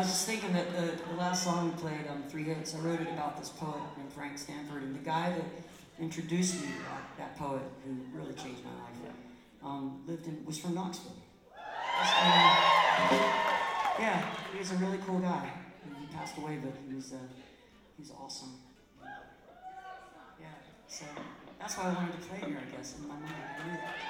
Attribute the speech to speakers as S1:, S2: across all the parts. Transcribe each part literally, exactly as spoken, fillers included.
S1: was just thinking that the, the last song we played, um, Three Hits, I wrote it about this poet named Frank Stanford, and the guy that introduced me to that, that poet, who really changed my life, um, lived in, was from Knoxville. And, yeah, he was a really cool guy. He passed away, but he was, uh, he was awesome. Yeah, so that's why I wanted to play here, I guess, in my mind. I knew that.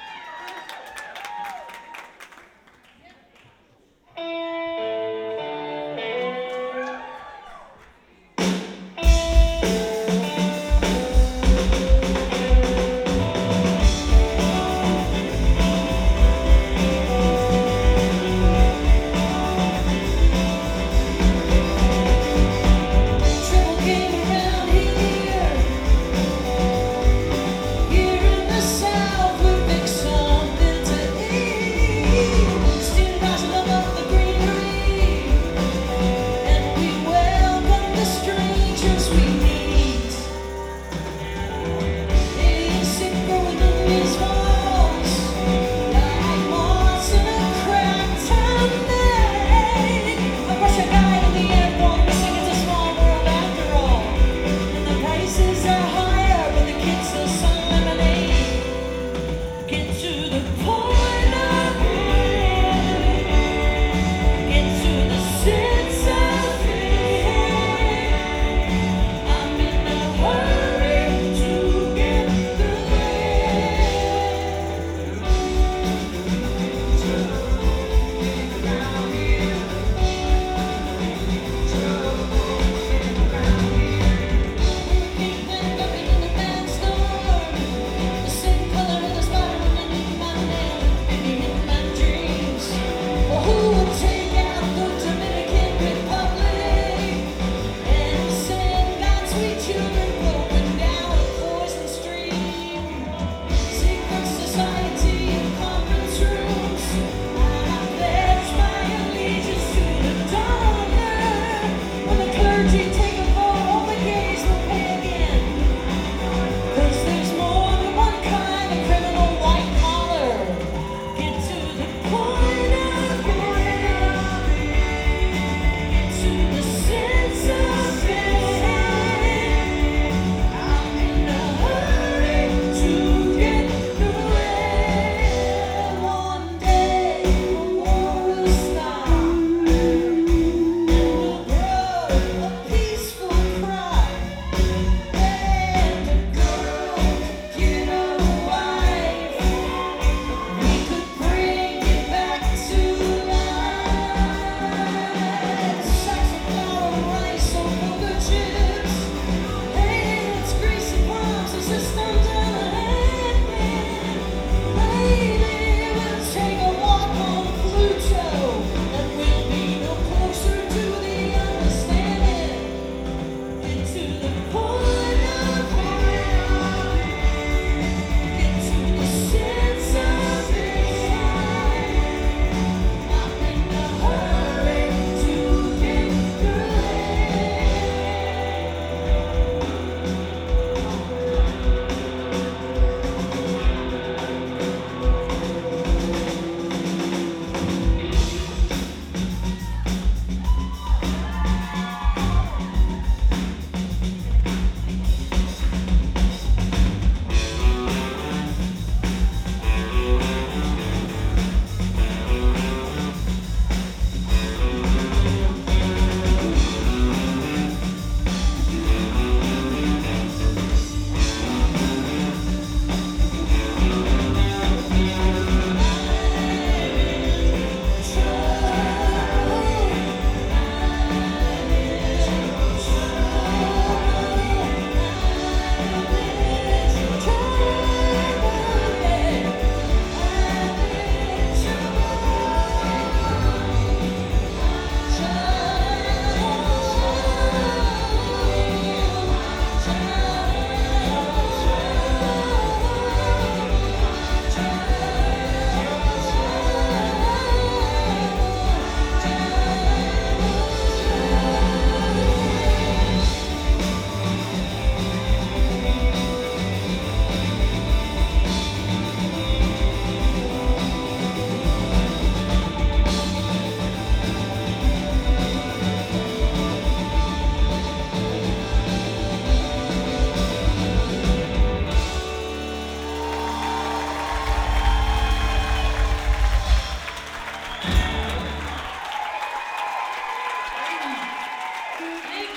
S2: South would pick something to eat. Still rising above the green.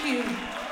S2: you.